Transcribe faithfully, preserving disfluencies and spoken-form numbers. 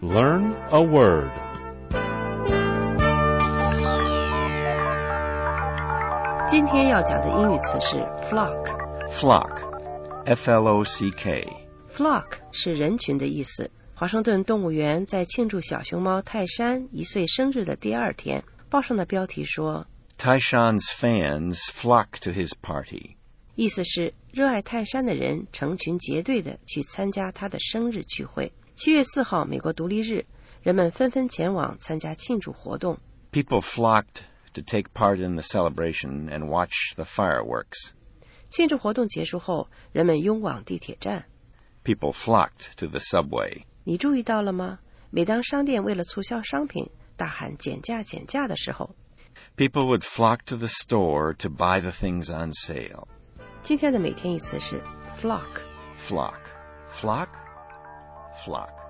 Learn a word. Today 今天要讲的英语词是 flock. Flock, F L O C K. Flock 是人群的意思。华盛顿动物园在庆祝小熊猫泰山一岁生日的第二天，报上的标题说 Taishan's fans flock to his party. 意思是热爱泰山的人成群结队的去参加他的生日聚会。七月四号，美国独立日，人们纷纷前往参加庆祝活动。 People flocked to take part in the celebration and watch the fireworks. 庆祝活动结束后，人们拥往地铁站。 People flocked to the subway. 你注意到了吗？每当商店为了促销商品大喊减价减价的时候， People would flock to the store to buy the things on sale. 今天的每天一词是 flock. Flock. Flock? Flock.